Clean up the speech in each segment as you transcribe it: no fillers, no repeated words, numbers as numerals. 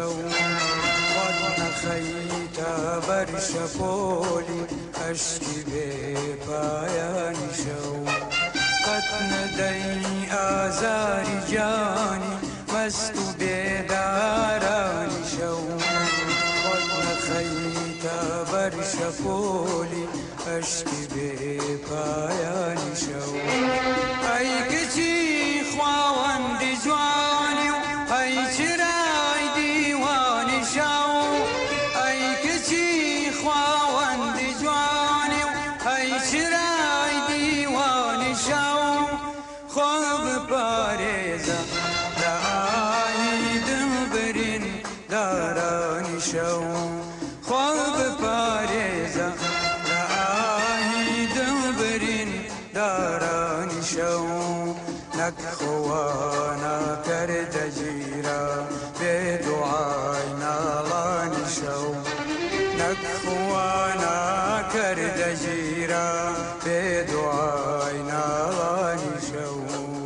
شو خود نخیت بر شپولی اشکی بی پایان شو قد ندی آزاری جانی مستو بیداران شو خود نخیت بر شپولی اشکی بی پایان شو ای کچی خواوند جوانی ای چرای دیوان شو ای کچی خواوند جوانی ای چرای دیوان شو خوب پارێزە لە ئاهی دڵبرین دارانی شەو خۆ بپارێزە لە ئاهی دڵبرین دارانی شەو نەک خوا ناکەردە گیرە بێ دوعای ناڵانی شەو نەک خوا ناکەردە گیرە بێ دوعای ناڵانی شەو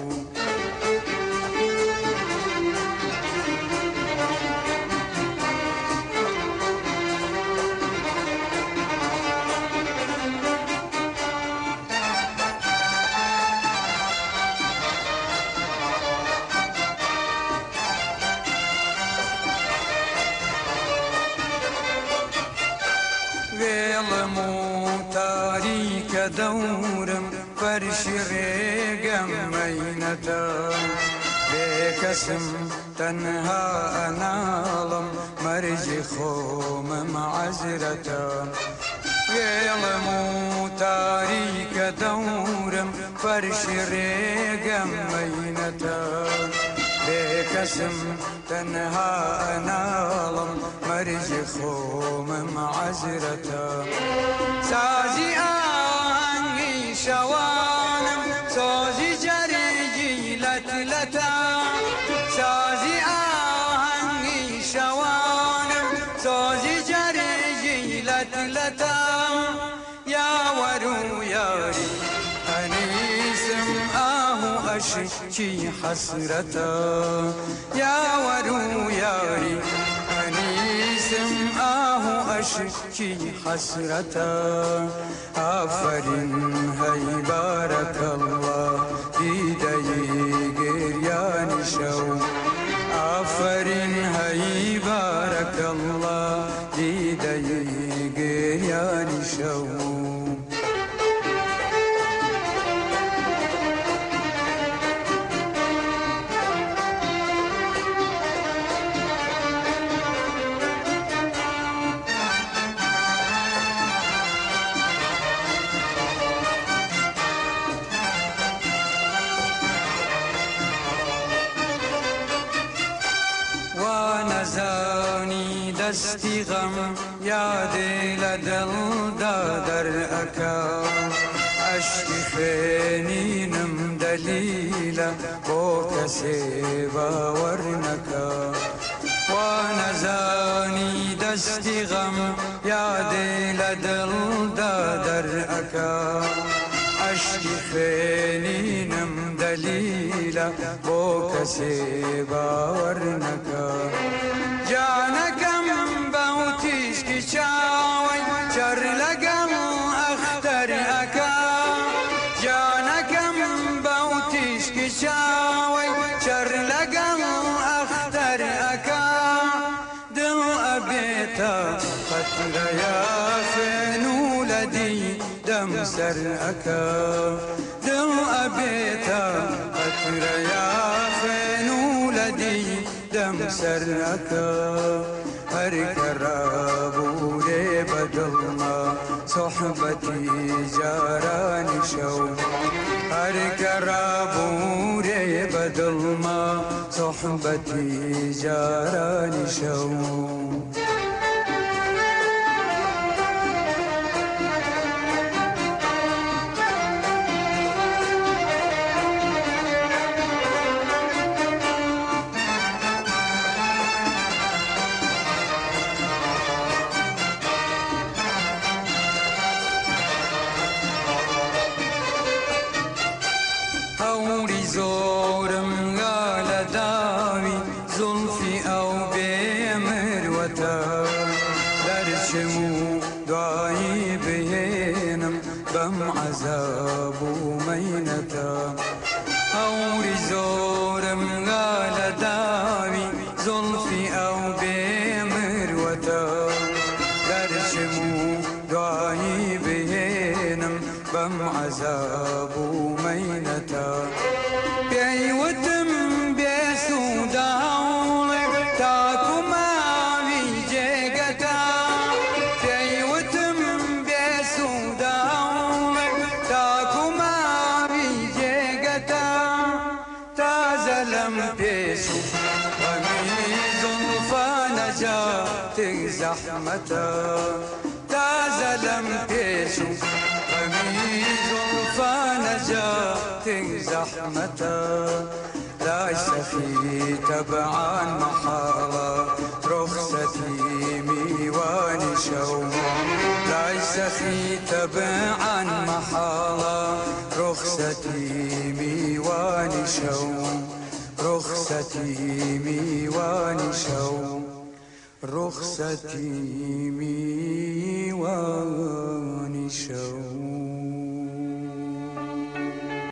وێڵم و تاریکە دەورم فەرشی ڕێگەم مەینەتە بێکەسم تەنها ئەناڵم مەرجی خۆمم عەزرەتە وێڵم و تاریکە دەورم فەرشی ڕێگەم مەینەتە بێکەسم تەنها ئەناڵم مەرجی خۆمم عەزرەتە سازی ئاهەنگی شەوانم سۆزی جەرگی لەتلەتە سازی ئاهەنگی شەوانم سۆزی جەرگی لەتلەتە یاوەر و یاری ئەنیسم ئاه و ئەشکی حەسرەتە یاوەر و یاری ئەنیسم ئاه و ئەشکی حەسرەتە ئافەرین هەی بارەکەڵڵا دیدەی گریانی شەو ئافەرین هەی بارەکەڵڵا دیدەی گریانی شەو نەزانی دەستی غەم یادێ لە دڵدا دەرئەکا عەشقی خوێنینم دەلیلە بۆ کەسێ باوەڕ نەکا وا نەزانی دەستی غەم یادێ لە دڵدا دەرئەکا عەشقی خوێنینم دەلیلە بۆ کەسێ باوەڕ نەکا جانەکەم بەو تیشکی چاوەی چەر لەگەڵ ئەختەر ئەکا جانەکەم بەو تیشکی چاوەی چەر لەگەڵ ئەختەر ئەکا دڵ ئەبێتە قەترەیە خوێن و لەدی دەم سەر ئەکا دڵ ئەبێتە قەترەیە خوێن و لەدی دەم سەر ئەکا هەر کە ڕابوورێ بە دڵما سۆحبەتی جارانی شەو هەر کە ڕابوورێ بە دڵما سۆحبەتی جارانی شەو هەوری زۆرم گا لە داوی زولفی ئەو بێمە وتا درچمو دعایی بهنم بم عذاب و مینتا هوری زورم غال داوی زلفی او بمر وتا درچمو دعایی بهنم بم عذاب و مینتا بیوتم بیسودا تاکو ماوی جگتا بیوتم بیسودا تاکو ماوی جگتا تازلم بیسو غمی زلفا نجات زحمتا تازلم بیسو غمی زلفا نجات زحمتا لا سخي تبعا محالة رخصتي ميواني شوم لا سخي تبعا محالة رخصتي ميواني شوم رخصتي ميواني شوم رخصتي ميواني